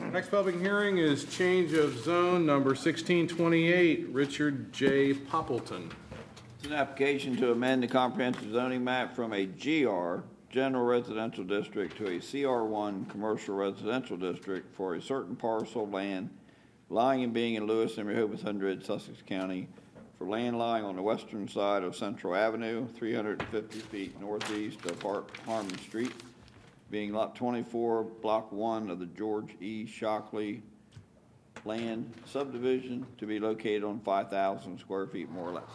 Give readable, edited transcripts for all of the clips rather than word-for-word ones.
Next public hearing is change of zone number 1628, Richard J. Poppleton. It's an application to amend the comprehensive zoning map from a GR, General Residential District, to a CR1, Commercial Residential District for a certain parcel of land lying and being in Lewis and Rehoboth Hundred, Sussex County, for land lying on the western side of Central Avenue, 350 feet northeast of Harmon Street, being Lot 24, Block 1 of the George E. Shockley land subdivision, to be located on 5,000 square feet, more or less.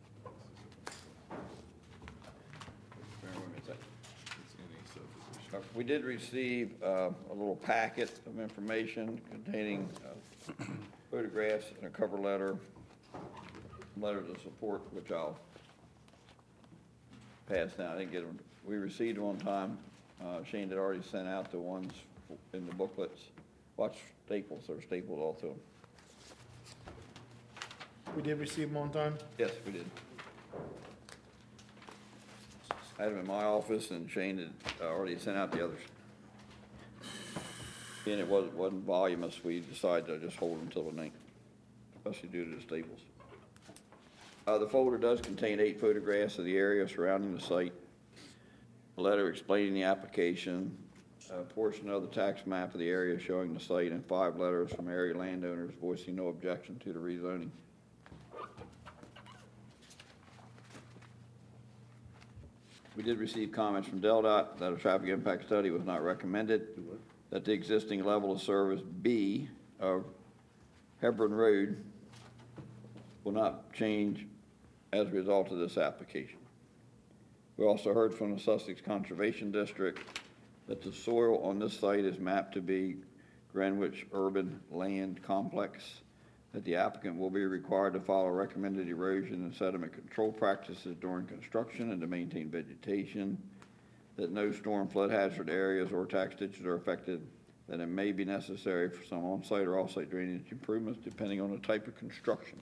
We did receive a little packet of information containing photographs and a cover letter, letters of support, which I'll pass down. I didn't get them. We received them on time. Shane had already sent out the ones in the booklets. Watch staples. They're stapled all to them. We did receive them on time? Yes, we did. I had them in my office, and Shane had already sent out the others. And it wasn't voluminous. We decided to just hold them till the 9th, especially due to the staples. The folder does contain 8 photographs of the area surrounding the site, a letter explaining the application, a portion of the tax map of the area showing the site, and 5 letters from area landowners voicing no objection to the rezoning. We did receive comments from DelDOT that a traffic impact study was not recommended, that the existing level of service B of Hebron Road will not change as a result of this application. We also heard from the Sussex Conservation District that the soil on this site is mapped to be Greenwich Urban Land Complex, that the applicant will be required to follow recommended erosion and sediment control practices during construction and to maintain vegetation, that no storm flood hazard areas or tax ditches are affected, that it may be necessary for some on-site or off-site drainage improvements depending on the type of construction.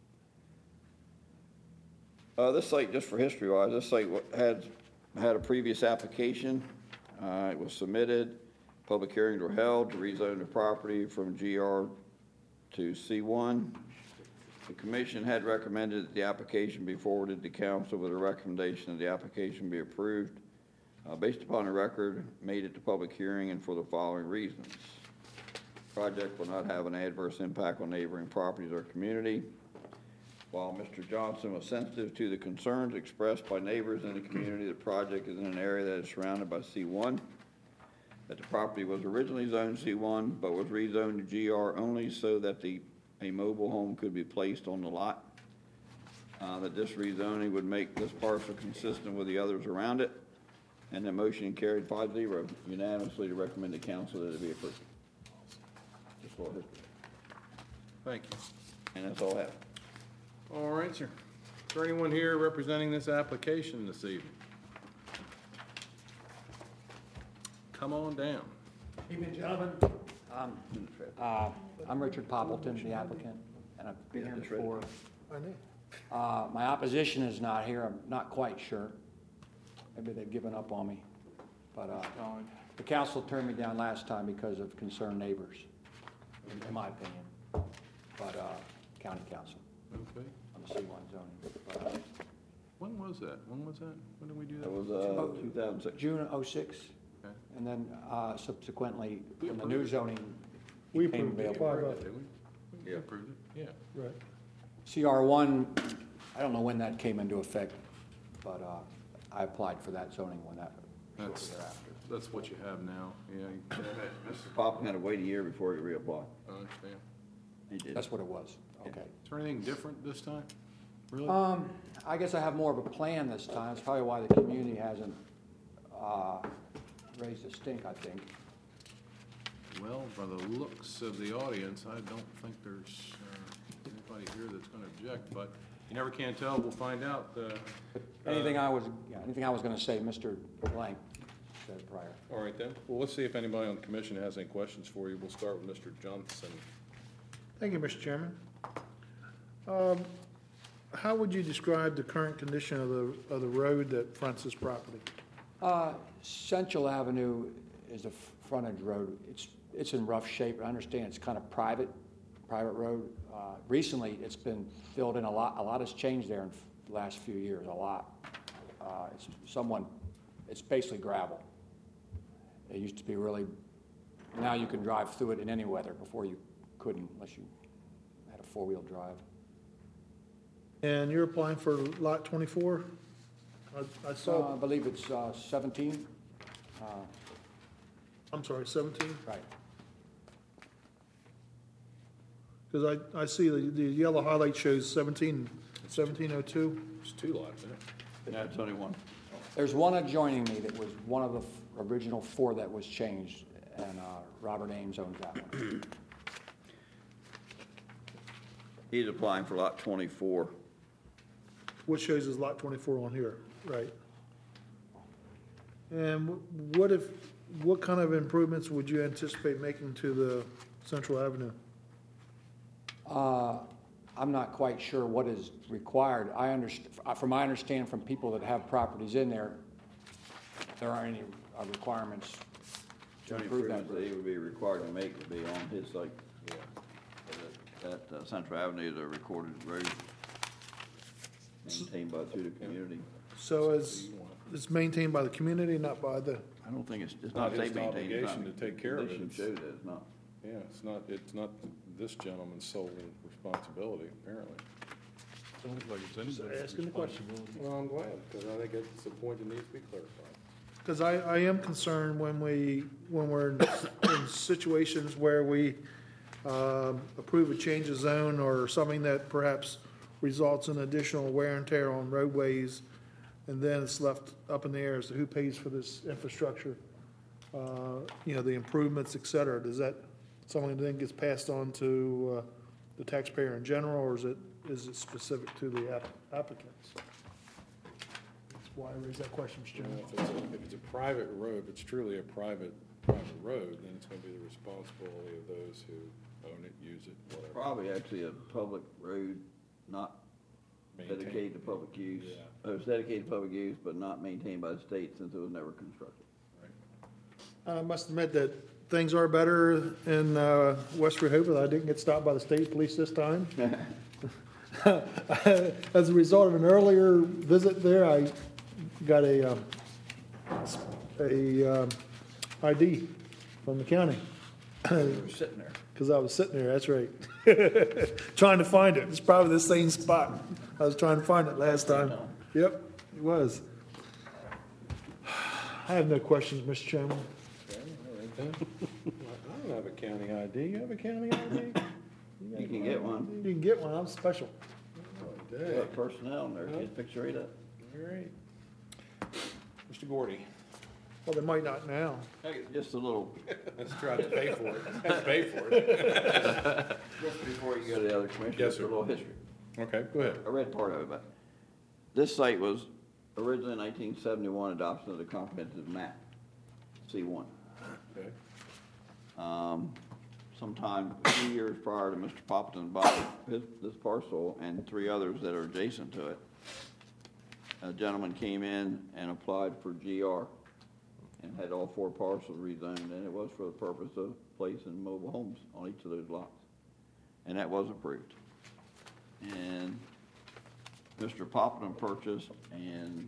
This site, just for history-wise, this site had a previous application. It was submitted. Public hearings were held to rezone the property from GR to C1. The commission had recommended that the application be forwarded to council with a recommendation that the application be approved based upon the record made at the public hearing and for the following reasons. The project will not have an adverse impact on neighboring properties or community. While Mr. Johnson was sensitive to the concerns expressed by neighbors in the community, the project is in an area that is surrounded by C1, that the property was originally zoned C1 but was rezoned to GR only so that a mobile home could be placed on the lot, that this rezoning would make this parcel consistent with the others around it, and the motion carried 5-0 unanimously to recommend to council that it be approved. Just for history. Thank you. And that's all I have. All right, sir. Is there anyone here representing this application this evening? Come on down. Evening, gentlemen. I'm Richard Poppleton, the applicant, and I've been here before. I knew. My opposition is not here. I'm not quite sure. Maybe they've given up on me. But the council turned me down last time because of concerned neighbors, in my opinion. But county council Okay. on the C1 zoning. But, When was that? When did we do that? That was 2006. June of '06, Okay. and then subsequently, when the new zoning We became approved it. available. Did we? We approved it, yeah. Right. CR1, I don't know when that came into effect, but I applied for that zoning when that shortly thereafter. That's what you have now, yeah. Mr. Popham had to wait a year before he reapplied. I understand. He did. That's what it was. Okay. Is there anything different this time? Really? I guess I have more of a plan this time. It's probably why the community hasn't raised a stink, I think. Well, by the looks of the audience, I don't think there's anybody here that's going to object, but you never can tell. We'll find out. Anything I was going to say, Mr. Blank said prior. All right, then. Well, let's see if anybody on the commission has any questions for you. We'll start with Mr. Johnson. Thank you, Mr. Chairman. How would you describe the current condition of the road that fronts this property? Central Avenue is a frontage road. It's it's in rough shape. I understand it's kind of private road. Recently, it's been filled in a lot. A lot has changed there in the last few years, a lot. It's basically gravel. It used to be really, now you can drive through it in any weather. Before you couldn't unless you had a four-wheel drive. And you're applying for lot 24? I saw, I believe it's 17. I'm sorry, 17? Right. Because I see the yellow highlight shows 1702. It's two lots, isn't it? Yeah, it's only one. There's one adjoining me that was one of the original four that was changed, and Robert Ames owns that one. He's applying for lot 24. What shows is lot 24 on here, right? And what kind of improvements would you anticipate making to the Central Avenue? I'm not quite sure what is required. From my understanding from people that have properties in there, there aren't any requirements The to only improve that. improvements that he would be required to make would be on his site. Yeah. That Central Avenue is a recorded road maintained through the community. So it's maintained by the community, not by the, I don't think it's Not not his state maintained. it's obligation not- to take care of it. Conditions show that it's not. Yeah, it's not this gentleman's sole responsibility, apparently. Sounds like it's asking the question. Well, I'm glad, because I think it's a point that needs to be clarified. Because I am concerned when we're in situations where we approve a change of zone or something that perhaps results in additional wear and tear on roadways, and then it's left up in the air as to who pays for this infrastructure, the improvements, et cetera. Does that, something that then gets passed on to the taxpayer in general, or is it specific to the applicants? That's why I raised that question, Mr. Chairman. If it's a private road, if it's truly a private road, then it's gonna be the responsibility of those who own it, use it, whatever. Probably actually a public road, not Maintained. dedicated to public use. Yeah. It was dedicated to public use, but not maintained by the state since it was never constructed. Right. I must admit that things are better in West Rehoboth. I didn't get stopped by the state police this time. As a result of an earlier visit there, I got a ID from the county. They were sitting there. Because I was sitting there, that's right. Trying to find it. It's probably the same spot. I was trying to find it last time. Yep, it was. I have no questions, Mr. Chairman. Okay, all right then. I don't have a county ID. You have a county ID? You can get one. You can get one, I'm special. Oh, They dang. got personnel in there, kid, fix it right up. All right. Mr. Gordy. Well, they might not now. Just a little, Let's try to pay for it. Let's pay for it. just before you go to the other commission, Yes, just a sir. little history. Okay, go ahead. I read part of it, but this site was originally 1971 adoption of the comprehensive map, C1. Okay. Sometime a few years prior to Mr. Poppleton buying this parcel and three others that are adjacent to it, a gentleman came in and applied for GR and had all four parcels rezoned, and it was for the purpose of placing mobile homes on each of those lots. And that was approved. And Mr. Poppleton purchased, and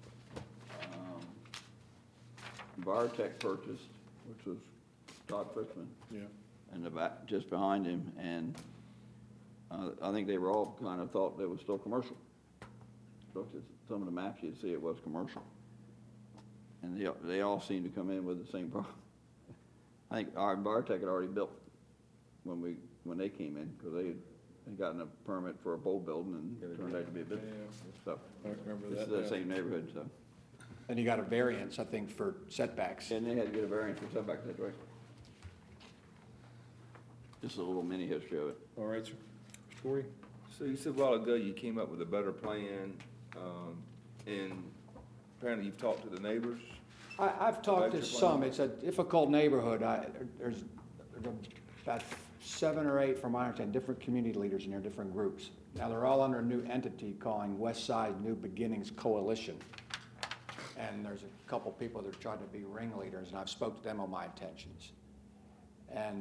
Envirotech purchased, which was Todd Frischman, Yeah. in the back, just behind him, and I think they were all kind of thought it was still commercial. Looked at some of the maps, you'd see it was commercial. And they all seemed to come in with the same problem. I think our Envirotech had already built when they came in, because they had gotten a permit for a pole building, and it turned out to be a business. So, I remember this that. is the same neighborhood, so. And you got a variance, I think, for setbacks. And they had to get a variance for setback, that's right. Just a little mini history of it. All right, sir. Mr. Gordy? So you said a while ago you came up with a better plan, and apparently you've talked to the neighbors. I've talked to some. It's a difficult neighborhood. There's about 7 or 8, from my understanding, different community leaders in there, different groups. Now, they're all under a new entity calling West Side New Beginnings Coalition. And there's a couple people that are trying to be ringleaders, and I've spoke to them on my intentions. And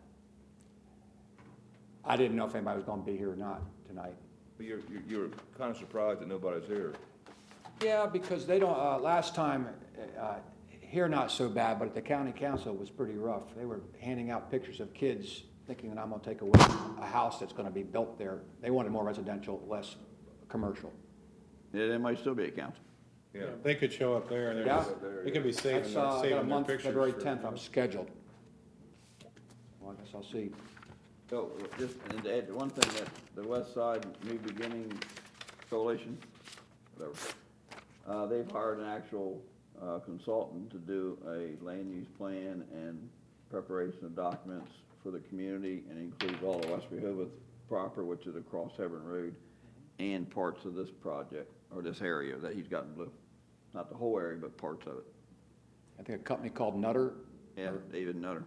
I didn't know if anybody was going to be here or not tonight. But you're kind of surprised that nobody's here. Yeah, because they don't, last time, here not so bad, but at the county council it was pretty rough. They were handing out pictures of kids thinking that I'm going to take away a house that's going to be built there. They wanted more residential, less commercial. Yeah, there might still be a council. Yeah. They could show up there and Yeah. they can be saving, That's, I got a saving their month, pictures. February for- 10th, I'm scheduled. Well, I guess I'll see. So, just, and to add one thing, that the West Side New Beginning Coalition, whatever, they've hired an actual consultant to do a land use plan and preparation of documents for the community, and includes all of West Rehoboth proper, which is across Hebron Road, and parts of this project, or this area that he's got in blue. Not the whole area, but parts of it. I think a company called Nutter. Yeah, David Nutter.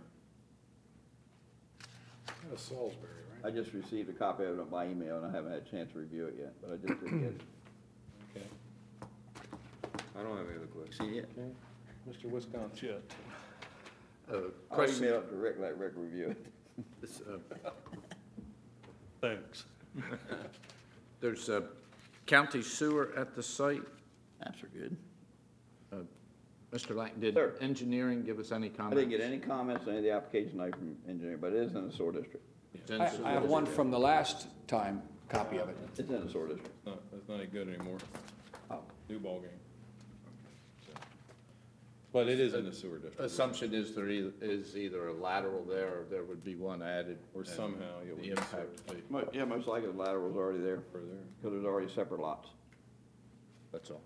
Out of Salisbury, right? I just received a copy of it by email, and I haven't had a chance to review it yet, but I just did get it. Okay. I don't have any other questions. See it? Okay. Mr. Wisconsin. I'll Question, email it to Rick, let Rick review it. thanks. There's a county sewer at the site. Maps are good. Mr. Lang, did Sir. engineering give us any I comments? didn't get any comments on any of the application I from engineering, but it is in the SOAR district. It's in I sewer. have one from the last time, copy of it. It's in the SOAR district. That's not any good anymore. Oh. New ballgame. But it is in the sewer district. Assumption is there is either a lateral there or there would be one added. Or and somehow it would the be impact. served Yeah, most likely the lateral's already there, for there. because there's already separate lots. That's all.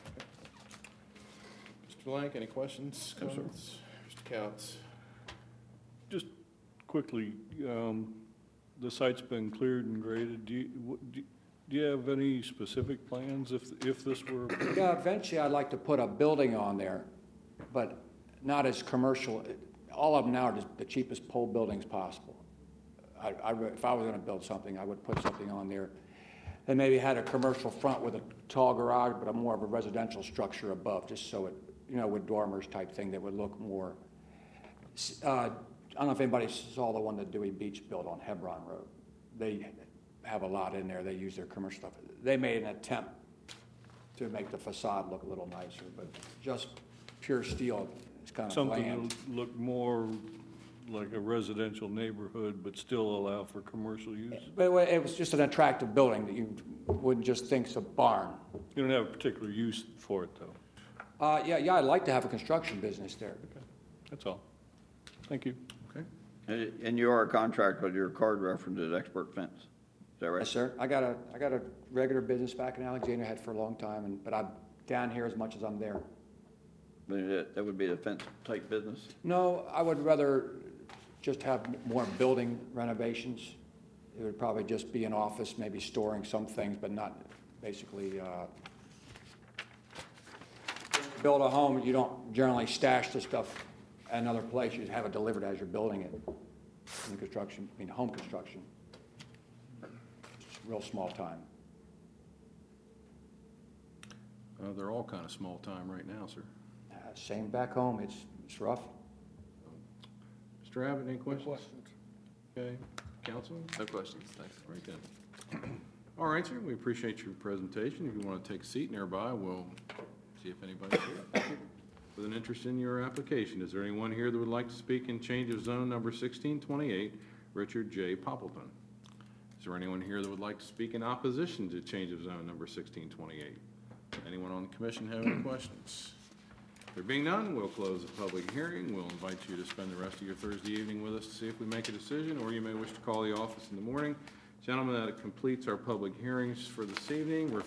Mr. Blank, any questions, No, sir. comments? Mr. Couts? Just quickly, the site's been cleared and graded. Do you have any specific plans if this were? Yeah, eventually I'd like to put a building on there, but not as commercial. All of them now are just the cheapest pole buildings possible. If I was going to build something, I would put something on there that maybe had a commercial front with a tall garage, but a more of a residential structure above, just so it, with dormers type thing that would look more. I don't know if anybody saw the one that Dewey Beach built on Hebron Road. They have a lot in there. They use their commercial stuff. They made an attempt to make the facade look a little nicer, but just pure steel is kind of Something bland. that look more like a residential neighborhood, but still allow for commercial use? But it was just an attractive building that you wouldn't just think it's a barn. You don't have a particular use for it, though. Yeah, I'd like to have a construction business there. That's all. Thank you. Okay. And you are a contractor, your card reference is Expert Fence. Is that right? Yes, sir. I got a regular business back in Alexandria, had for a long time, but I'm down here as much as I'm there. But that would be the fence type business? No, I would rather just have more building renovations. It would probably just be an office, maybe storing some things, but not basically, build a home, you don't generally stash the stuff at another place. You have it delivered as you're building it. In construction, home construction. It's real small time. They're all kind of small time right now, sir. Same back home. It's rough. Mr. Abbott, any questions? Okay. Council? No questions, thanks. Very good. All right, sir, we appreciate your presentation. If you want to take a seat nearby, we'll see if anybody's here with an interest in your application. Is there anyone here that would like to speak in change of zone number 1628, Richard J. Poppleton? Is there anyone here that would like to speak in opposition to change of zone number 1628? Anyone on the commission have any questions? There being none, we'll close the public hearing. We'll invite you to spend the rest of your Thursday evening with us to see if we make a decision, or you may wish to call the office in the morning. Gentlemen, that completes our public hearings for this evening. We're